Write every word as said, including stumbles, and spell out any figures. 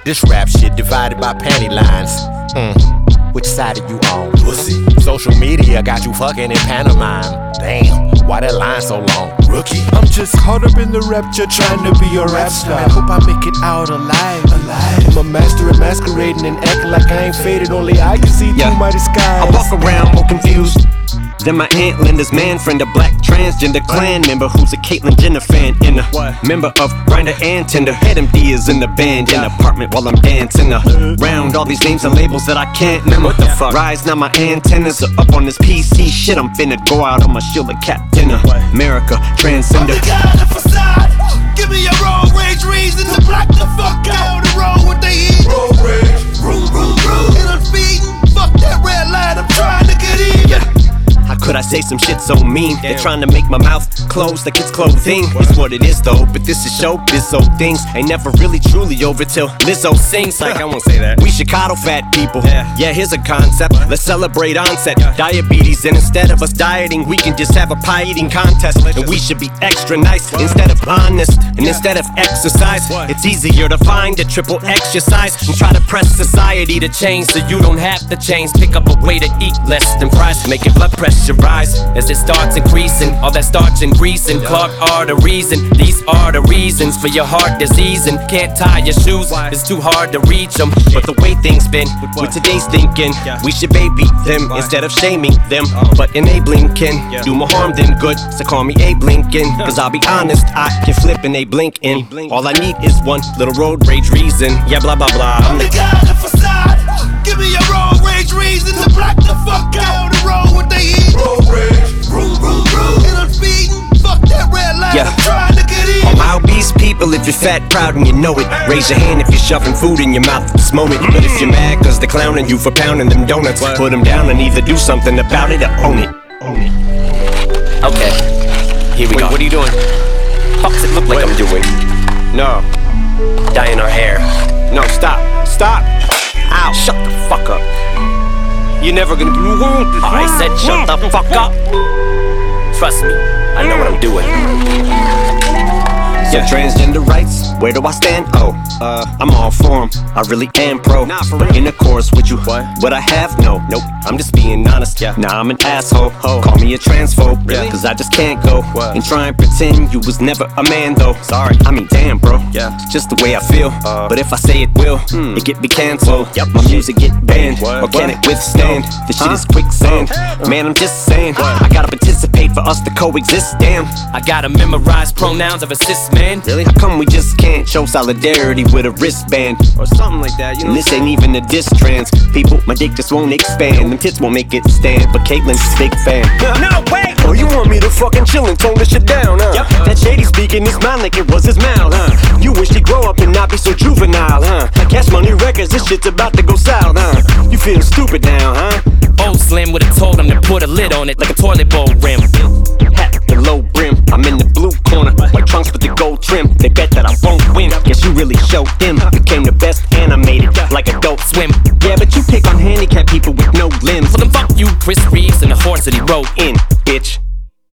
This rap shit divided by panty lines. Mm. Which side are you on? Pussy. Social media got you fucking in pantomime. Damn, why that line so long? Rookie. I'm just caught up in the rapture, trying to be a rap star. I hope I make it out alive. Alive. I'm a master at masquerading and acting like I ain't faded. Only I can see yeah. through my disguise. I walk around more confused than my aunt Linda's man friend, a black transgender clan member who's a Caitlyn Jenner fan, and a what? member of Grindr and Tinder. Head M D is in the band, in the apartment while I'm dancing around all these names and labels that I can't remember. What the fuck? Rise, now my antennas are up on this P C shit. I'm finna go out on my shield of cap dinner. America, transcender. I'm the guy on the facade. Give me a road rage reason to block the fuck out the road what they eat. Road rage, room, room, room. And I'm feeding. Fuck that red light, I'm trying to get even. Yeah. How could I say some shit so mean? Damn. They're trying to make my mouth close like it's clothing. It's what it is though, but this is showbiz, so things ain't never really truly over till Lizzo sings. Like I won't say that. We should coddle fat people. Yeah, yeah here's a concept. Let's celebrate onset diabetes, and instead of us dieting, we can just have a pie eating contest. And we should be extra nice instead of honest. And instead of exercise, it's easier to find a triple exercise and try to press society to change so you don't have to change. Pick up a way to eat less than fries, make your blood pressure rise as it starts increasing. All that starch and grease and clogged arteries, and these are the reasons for your heart disease. And can't tie your shoes, it's too hard to reach them. But the way things been with today's thinking, we should baby them instead of shaming them, but enabling can do more harm than good. So call me Abe Lincoln, cause I'll be honest, I can flip and they blink in. All I need is one little road rage reason. Yeah, blah blah blah. I'm the guy on the facade. Give me a road rage reason to block the fuck out the road what they eat. Road rage, room, room, room. And I'm feeding. Fuck that red light, yeah. I'm trying to get in. All my obese people, if you're fat, proud, and you know it, raise your hand if you're shoving food in your mouth at this moment. But if you're mad cause they're clowning you for pounding them donuts, put them down and either do something about it or own it. Own it. Okay, here we Wait, go. What are you doing? Fuck's it look like Wait. I'm doing? No. Dyeing our hair. No, stop. Stop. Ow. Shut the fuck up. You're never gonna do it. I said shut the fuck up. Trust me, I know what I'm doing. So transgender rights, where do I stand? Oh, uh, I'm all for 'em. I really am pro. Nah, for real. Intercourse with you, what? What I have? No, nope. I'm just being honest. Yeah. Nah, I'm an asshole. Ho. Call me a transphobe. Really? Cause I just can't go what? And try and pretend you was never a man though. Sorry. I mean, damn, bro. Yeah. It's just the way I feel. Uh, but if I say it will, hmm. it get me canceled. Yep. My music get banned. What? Or can what? It withstand? No. This shit huh? is quicksand. Huh? Man, I'm just saying. What? I gotta participate for us to coexist. Damn. I gotta memorize pronouns of a cis man. Really? How come we just can't show solidarity with a wristband or something like that? You know, and this ain't even a diss trans people. My dick just won't expand. Them tits won't make it stand. But Caitlyn's a big fan. No, wait! Oh, you want me to fucking chill and tone this shit down, huh? Yep. That shady speaking his mind like it was his mouth, huh? You wish he'd grow up and not be so juvenile, huh? Like Cash Money Records, this shit's about to go south, huh? You feel stupid now, huh? Old Slim would've told him to put a lid on it like a toilet bowl rim. Hat the low brim, I'm in the blue corner. White trunks with the gold trim. They bet that I won't win. Guess you really showed them. Became the best animated, like Adult Swim. Yeah, but you pick on handicapped people with no limbs. Well then fuck you, Chris Reeves, and the horse that he rode in, bitch.